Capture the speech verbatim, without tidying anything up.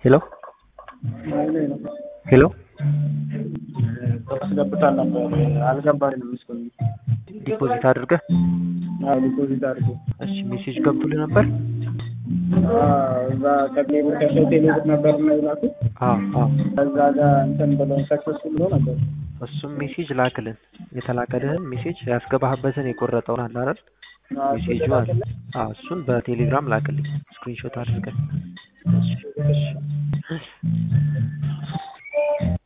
ሄሎ ሄሎ ተስገብታል ነበር አልገባልንም እስከ ዲፖዚት አድርገህ አዎ ዲፖዚት አድርገህ እሺ ሜሴጅ ገብቶልህ ነበር? አዎ እዛ ከቴሌ ከቴሌ ብር ነበር ነው ይላኩ አዎ አዎ ከዛ ጋር እንትን ብሎ ሰክሰስፉል ነው ነበር እሱም ሜሴጅ ላክልን የተላከልህን ሜሴጅ ያስገባህበትን የቆረጠውን አለ አይደል ሜሴጁ አለ አዎ እሱን በቴሌግራም ላክልኝ ስክሪንሾት አድርገህ እሺ እሺ